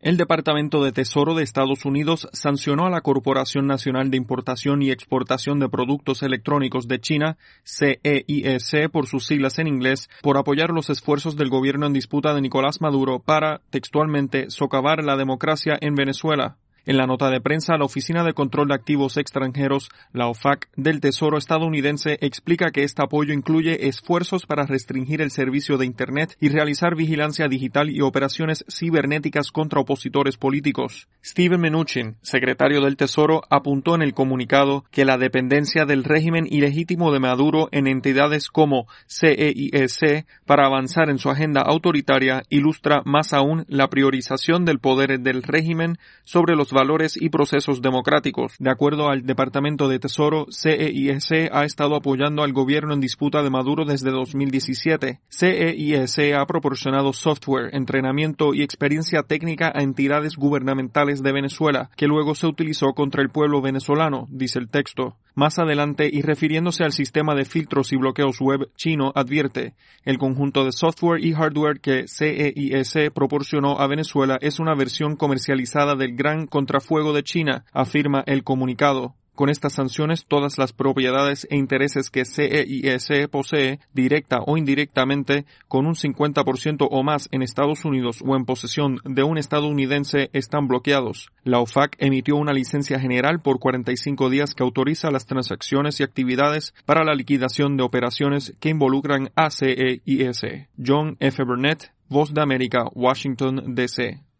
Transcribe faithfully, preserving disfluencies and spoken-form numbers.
El Departamento de Tesoro de Estados Unidos sancionó a la Corporación Nacional de Importación y Exportación de Productos Electrónicos de China, C E I E C por sus siglas en inglés, por apoyar los esfuerzos del gobierno en disputa de Nicolás Maduro para, textualmente, socavar la democracia en Venezuela. En la nota de prensa, la Oficina de Control de Activos Extranjeros, la O F A C, del Tesoro estadounidense explica que este apoyo incluye esfuerzos para restringir el servicio de Internet y realizar vigilancia digital y operaciones cibernéticas contra opositores políticos. Steven Mnuchin, secretario del Tesoro, apuntó en el comunicado que la dependencia del régimen ilegítimo de Maduro en entidades como C E I E C para avanzar en su agenda autoritaria ilustra más aún la priorización del poder del régimen sobre los valores y procesos democráticos. De acuerdo al Departamento de Tesoro, C E I E C ha estado apoyando al gobierno en disputa de Maduro desde dos mil diecisiete. C E I E C ha proporcionado software, entrenamiento y experiencia técnica a entidades gubernamentales de Venezuela, que luego se utilizó contra el pueblo venezolano, dice el texto. Más adelante, y refiriéndose al sistema de filtros y bloqueos web chino, advierte, el conjunto de software y hardware que C E I E C proporcionó a Venezuela es una versión comercializada del gran contrafuego de China, afirma el comunicado. Con estas sanciones, todas las propiedades e intereses que C E I E C posee, directa o indirectamente, con un cincuenta por ciento o más en Estados Unidos o en posesión de un estadounidense, están bloqueados. La O F A C emitió una licencia general por cuarenta y cinco días que autoriza las transacciones y actividades para la liquidación de operaciones que involucran a C E I E C. John F. Burnett, Voz de América, Washington, D C